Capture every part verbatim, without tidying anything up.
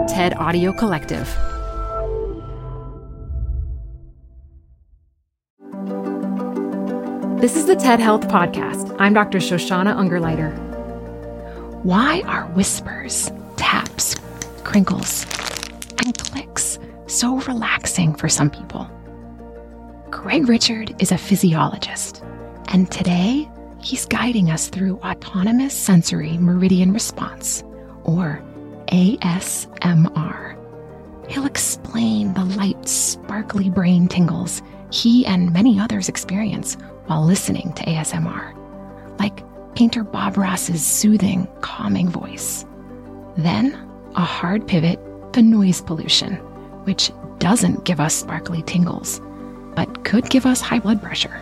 TED Audio Collective. This is the TED Health Podcast. I'm Doctor Shoshana Ungerleider. Why are whispers, taps, crinkles, and clicks so relaxing for some people? Greg Richard is a physiologist, and today he's guiding us through autonomous sensory meridian response, or A S M R. He'll explain the light, sparkly brain tingles he and many others experience while listening to A S M R, like painter Bob Ross's soothing, calming voice. Then, a hard pivot to noise pollution, which doesn't give us sparkly tingles, but could give us high blood pressure.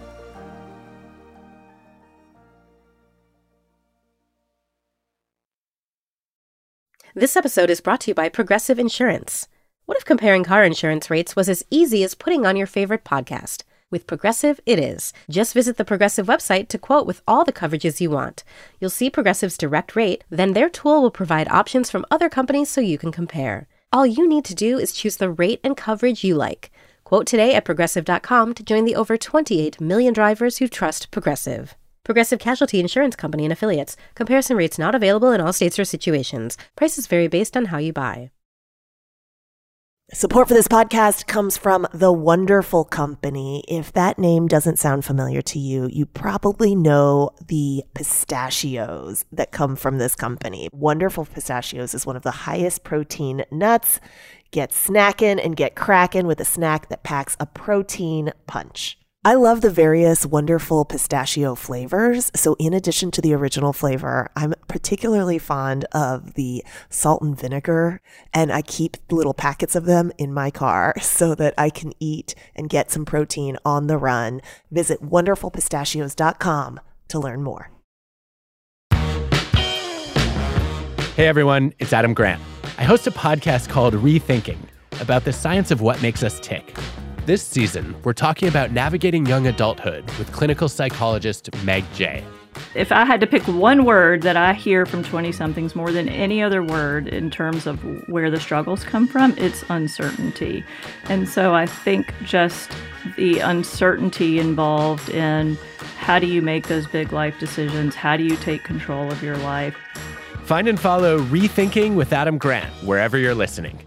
This episode is brought to you by Progressive Insurance. What if comparing car insurance rates was as easy as putting on your favorite podcast? With Progressive, it is. Just visit the Progressive website to quote with all the coverages you want. You'll see Progressive's direct rate, then their tool will provide options from other companies so you can compare. All you need to do is choose the rate and coverage you like. Quote today at Progressive dot com to join the over twenty-eight million drivers who trust Progressive. Progressive Casualty Insurance Company and Affiliates. Comparison rates not available in all states or situations. Prices vary based on how you buy. Support for this podcast comes from The Wonderful Company. If that name doesn't sound familiar to you, you probably know the pistachios that come from this company. Wonderful Pistachios is one of the highest protein nuts. Get snacking and get cracking with a snack that packs a protein punch. I love the various wonderful pistachio flavors. So in addition to the original flavor, I'm particularly fond of the salt and vinegar, and I keep little packets of them in my car so that I can eat and get some protein on the run. Visit wonderful pistachios dot com to learn more. Hey everyone, it's Adam Grant. I host a podcast called Rethinking about the science of what makes us tick. This season, we're talking about navigating young adulthood with clinical psychologist Meg Jay. If I had to pick one word that I hear from twenty-somethings more than any other word in terms of where the struggles come from, it's uncertainty. And so I think just the uncertainty involved in how do you make those big life decisions? How do you take control of your life? Find and follow Rethinking with Adam Grant wherever you're listening.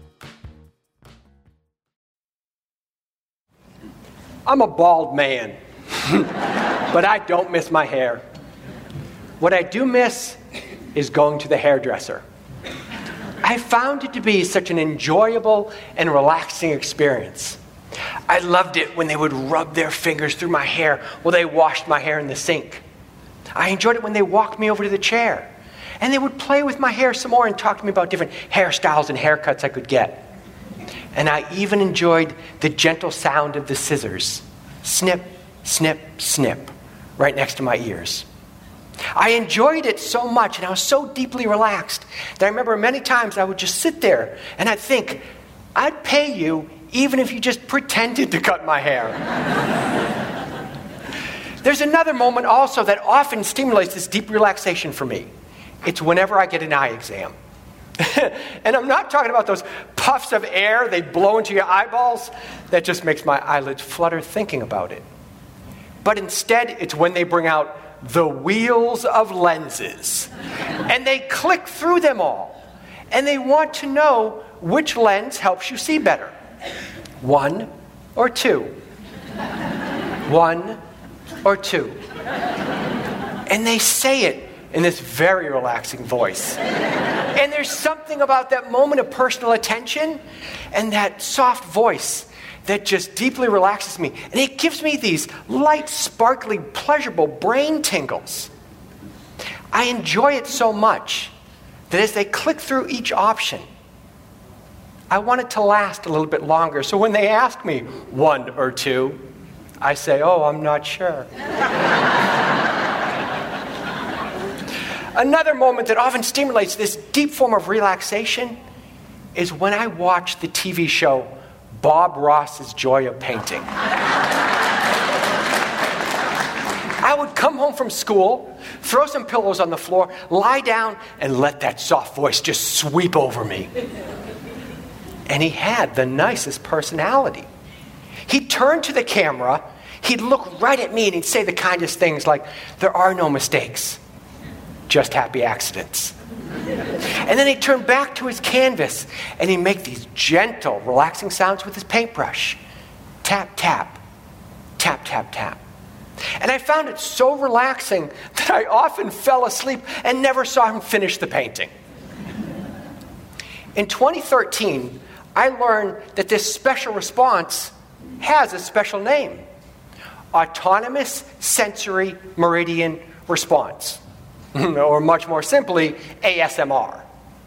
I'm a bald man, but I don't miss my hair. What I do miss is going to the hairdresser. I found it to be such an enjoyable and relaxing experience. I loved it when they would rub their fingers through my hair while they washed my hair in the sink. I enjoyed it when they walked me over to the chair, and they would play with my hair some more and talk to me about different hairstyles and haircuts I could get. And I even enjoyed the gentle sound of the scissors. Snip, snip, snip, right next to my ears. I enjoyed it so much, and I was so deeply relaxed that I remember many times I would just sit there and I'd think, I'd pay you even if you just pretended to cut my hair. There's another moment also that often stimulates this deep relaxation for me. It's whenever I get an eye exam. And I'm not talking about those puffs of air they blow into your eyeballs. That just makes my eyelids flutter thinking about it. But instead, it's when they bring out the wheels of lenses. And they click through them all. And they want to know which lens helps you see better. One or two. One or two. And they say it in this very relaxing voice. And there's something about that moment of personal attention and that soft voice that just deeply relaxes me. And it gives me these light, sparkly, pleasurable brain tingles. I enjoy it so much that as they click through each option, I want it to last a little bit longer. So when they ask me one or two, I say, oh, I'm not sure. Another moment that often stimulates this deep form of relaxation is when I watch the T V show Bob Ross's Joy of Painting. I would come home from school, throw some pillows on the floor, lie down, and let that soft voice just sweep over me. and he had the nicest personality. He'd turn to the camera, he'd look right at me, and he'd say the kindest things like, "There are no mistakes, just happy accidents." And then he'd turn back to his canvas, and he'd make these gentle, relaxing sounds with his paintbrush. Tap, tap, tap, tap, tap. And I found it so relaxing that I often fell asleep and never saw him finish the painting. In twenty thirteen, I learned that this special response has a special name: Autonomous Sensory Meridian Response, or much more simply, A S M R.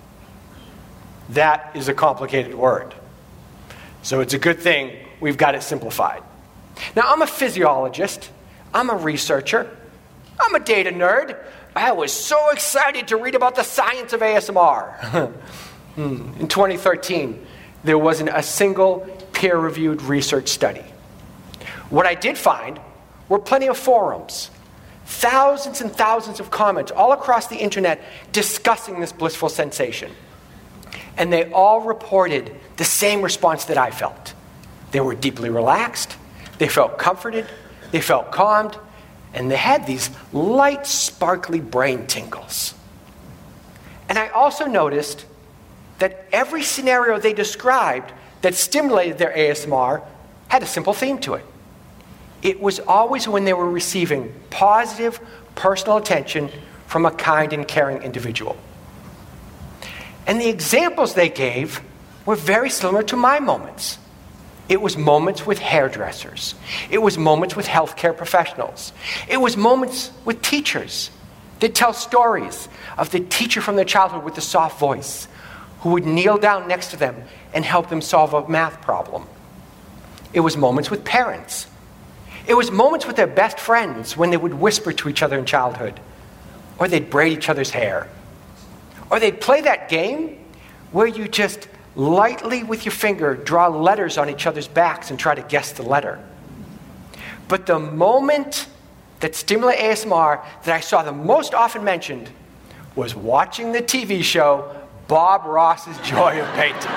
That is a complicated word. So it's a good thing we've got it simplified. Now, I'm a physiologist, I'm a researcher, I'm a data nerd. I was so excited to read about the science of A S M R. In twenty thirteen, there wasn't a single peer-reviewed research study. What I did find were plenty of forums, thousands and thousands of comments all across the internet discussing this blissful sensation. And they all reported the same response that I felt. They were deeply relaxed, they felt comforted, they felt calmed, and they had these light, sparkly brain tingles. And I also noticed that every scenario they described that stimulated their A S M R had a simple theme to it. It was always when they were receiving positive personal attention from a kind and caring individual. And the examples they gave were very similar to my moments. It was moments with hairdressers. It was moments with healthcare professionals. It was moments with teachers. They'd tell stories of the teacher from their childhood with the soft voice who would kneel down next to them and help them solve a math problem. It was moments with parents. It was moments with their best friends when they would whisper to each other in childhood, or they'd braid each other's hair. Or they'd play that game where you just lightly with your finger draw letters on each other's backs and try to guess the letter. But the moment that stimulated A S M R that I saw the most often mentioned was watching the T V show Bob Ross's Joy of Painting.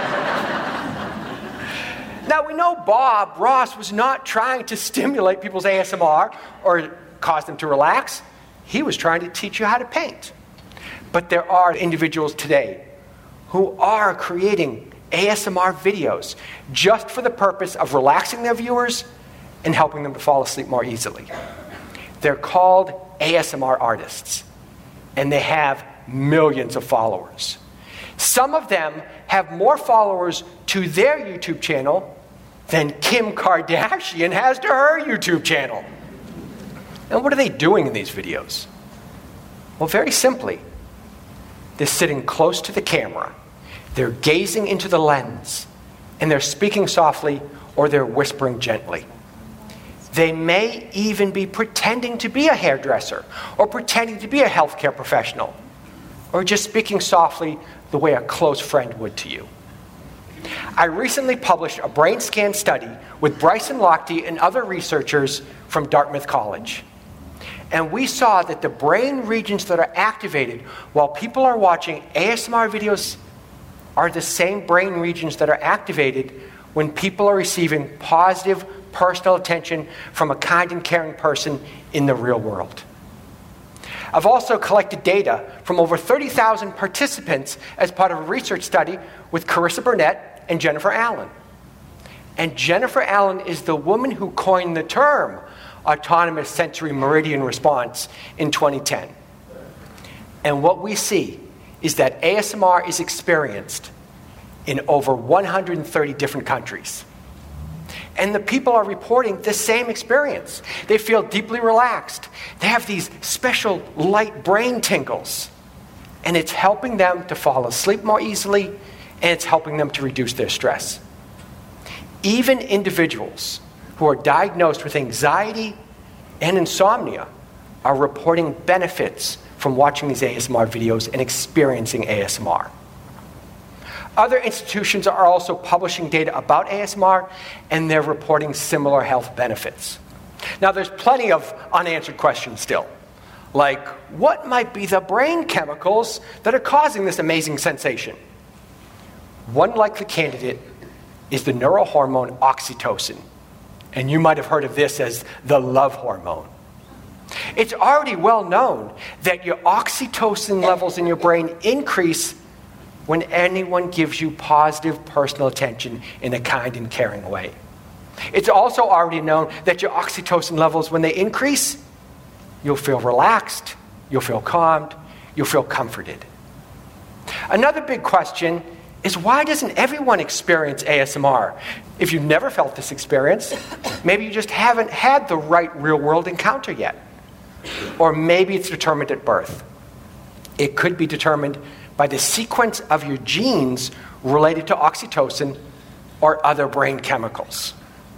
Now, we know Bob Ross was not trying to stimulate people's A S M R or cause them to relax. He was trying to teach you how to paint. But there are individuals today who are creating A S M R videos just for the purpose of relaxing their viewers and helping them to fall asleep more easily. They're called A S M R artists, and they have millions of followers. Some of them have more followers to their YouTube channel than Kim Kardashian has to her YouTube channel. And what are they doing in these videos? Well, very simply, they're sitting close to the camera, they're gazing into the lens, and they're speaking softly or they're whispering gently. They may even be pretending to be a hairdresser or pretending to be a healthcare professional or just speaking softly the way a close friend would to you. I recently published a brain scan study with Bryson Lochte and other researchers from Dartmouth College. And we saw that the brain regions that are activated while people are watching A S M R videos are the same brain regions that are activated when people are receiving positive personal attention from a kind and caring person in the real world. I've also collected data from over thirty thousand participants as part of a research study with Carissa Burnett and Jennifer Allen. And Jennifer Allen is the woman who coined the term Autonomous Sensory Meridian Response in twenty ten. And what we see is that A S M R is experienced in over one hundred thirty different countries. And the people are reporting the same experience. They feel deeply relaxed. They have these special light brain tingles. And it's helping them to fall asleep more easily, and it's helping them to reduce their stress. Even individuals who are diagnosed with anxiety and insomnia are reporting benefits from watching these A S M R videos and experiencing A S M R. Other institutions are also publishing data about A S M R, and they're reporting similar health benefits. Now, there's plenty of unanswered questions still, like what might be the brain chemicals that are causing this amazing sensation? One likely candidate is the neurohormone oxytocin. And you might have heard of this as the love hormone. It's already well known that your oxytocin levels in your brain increase when anyone gives you positive personal attention in a kind and caring way. It's also already known that your oxytocin levels, when they increase, you'll feel relaxed, you'll feel calmed, you'll feel comforted. Another big question is, why doesn't everyone experience A S M R? If you've never felt this experience, maybe you just haven't had the right real-world encounter yet. Or maybe it's determined at birth. It could be determined by the sequence of your genes related to oxytocin or other brain chemicals.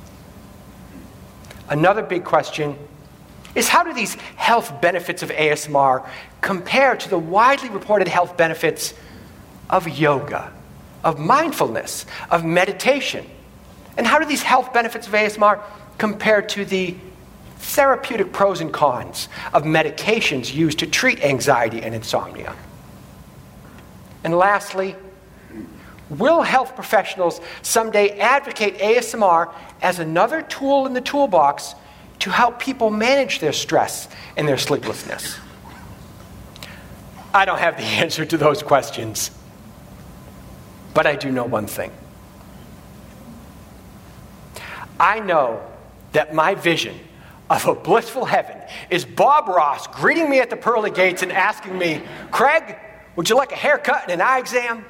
Another big question is, how do these health benefits of A S M R compare to the widely reported health benefits of yoga, of mindfulness, of meditation? And how do these health benefits of A S M R compare to the therapeutic pros and cons of medications used to treat anxiety and insomnia? And lastly, will health professionals someday advocate A S M R as another tool in the toolbox to help people manage their stress and their sleeplessness? I don't have the answer to those questions, but I do know one thing. I know that my vision of a blissful heaven is Bob Ross greeting me at the pearly gates and asking me, "Craig, would you like a haircut and an eye exam?"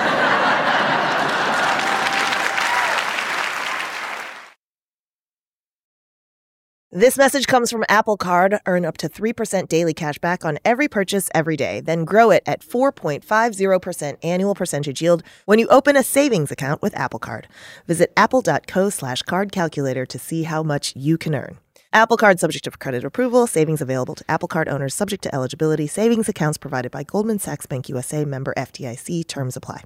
This message comes from Apple Card. Earn up to three percent daily cash back on every purchase every day. Then grow it at four point five zero percent annual percentage yield when you open a savings account with Apple Card. Visit apple.co slash card calculator to see how much you can earn. Apple Card subject to credit approval. Savings available to Apple Card owners subject to eligibility. Savings accounts provided by Goldman Sachs Bank U S A, member F D I C. Terms apply.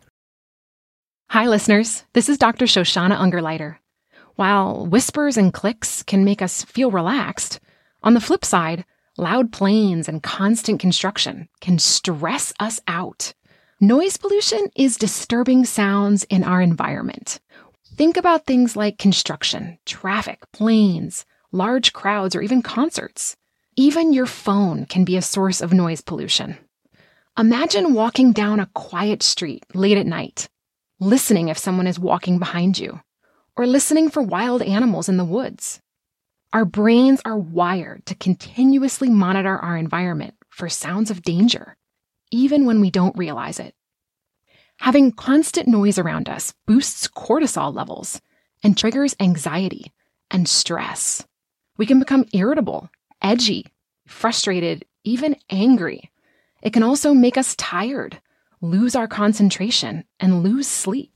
Hi, listeners. This is Doctor Shoshana Ungerleider. While whispers and clicks can make us feel relaxed, on the flip side, loud planes and constant construction can stress us out. Noise pollution is disturbing sounds in our environment. Think about things like construction, traffic, planes, large crowds, or even concerts. Even your phone can be a source of noise pollution. Imagine walking down a quiet street late at night, listening if someone is walking behind you, or listening for wild animals in the woods. Our brains are wired to continuously monitor our environment for sounds of danger, even when we don't realize it. Having constant noise around us boosts cortisol levels and triggers anxiety and stress. We can become irritable, edgy, frustrated, even angry. It can also make us tired, lose our concentration, and lose sleep.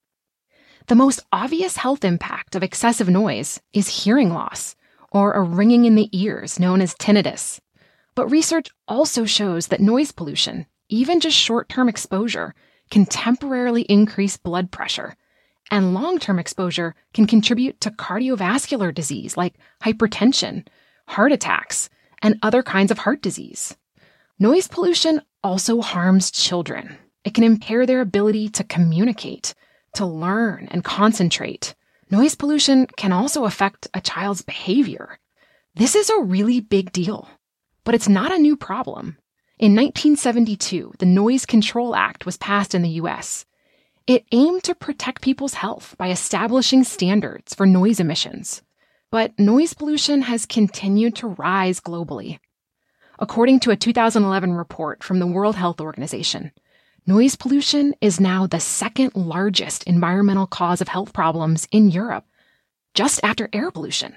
The most obvious health impact of excessive noise is hearing loss, or a ringing in the ears known as tinnitus. But research also shows that noise pollution, even just short-term exposure, can temporarily increase blood pressure, and long-term exposure can contribute to cardiovascular disease like hypertension, heart attacks, and other kinds of heart disease. Noise pollution also harms children. It can impair their ability to communicate, to learn and concentrate. Noise pollution can also affect a child's behavior. This is a really big deal, but it's not a new problem. In nineteen seventy-two, the Noise Control Act was passed in the U S. It aimed to protect people's health by establishing standards for noise emissions. But noise pollution has continued to rise globally. According to a two thousand eleven report from the World Health Organization, noise pollution is now the second largest environmental cause of health problems in Europe, just after air pollution.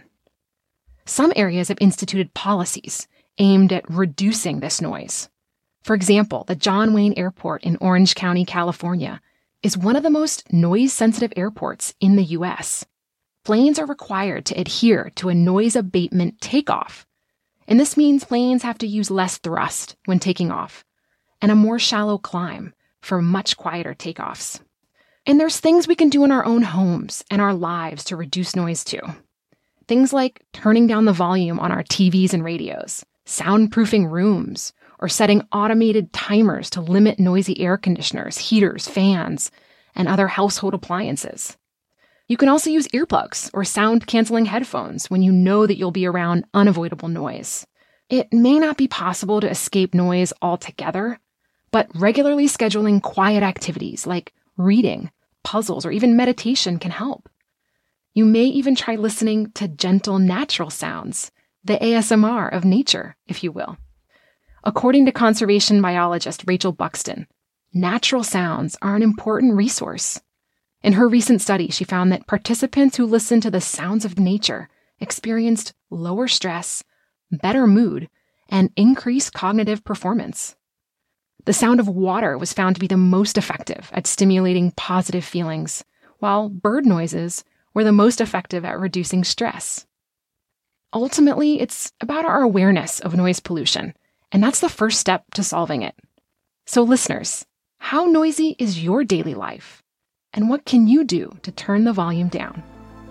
Some areas have instituted policies aimed at reducing this noise. For example, the John Wayne Airport in Orange County, California, is one of the most noise-sensitive airports in the U S. Planes are required to adhere to a noise abatement takeoff, and this means planes have to use less thrust when taking off, and a more shallow climb for much quieter takeoffs. And there's things we can do in our own homes and our lives to reduce noise too. Things like turning down the volume on our T Vs and radios, soundproofing rooms, or setting automated timers to limit noisy air conditioners, heaters, fans, and other household appliances. You can also use earplugs or sound-canceling headphones when you know that you'll be around unavoidable noise. It may not be possible to escape noise altogether, but regularly scheduling quiet activities like reading, puzzles, or even meditation can help. You may even try listening to gentle natural sounds, the A S M R of nature, if you will. According to conservation biologist Rachel Buxton, natural sounds are an important resource. In her recent study, she found that participants who listened to the sounds of nature experienced lower stress, better mood, and increased cognitive performance. The sound of water was found to be the most effective at stimulating positive feelings, while bird noises were the most effective at reducing stress. Ultimately, it's about our awareness of noise pollution, and that's the first step to solving it. So listeners, how noisy is your daily life? And what can you do to turn the volume down?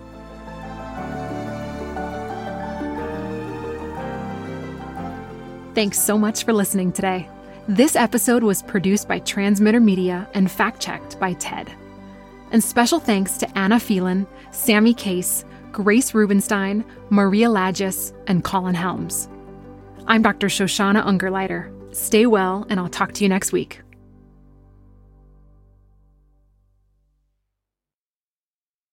Thanks so much for listening today. This episode was produced by Transmitter Media and fact-checked by Ted. And special thanks to Anna Phelan, Sammy Case, Grace Rubenstein, Maria Lagis, and Colin Helms. I'm Doctor Shoshana Ungerleider. Stay well, and I'll talk to you next week.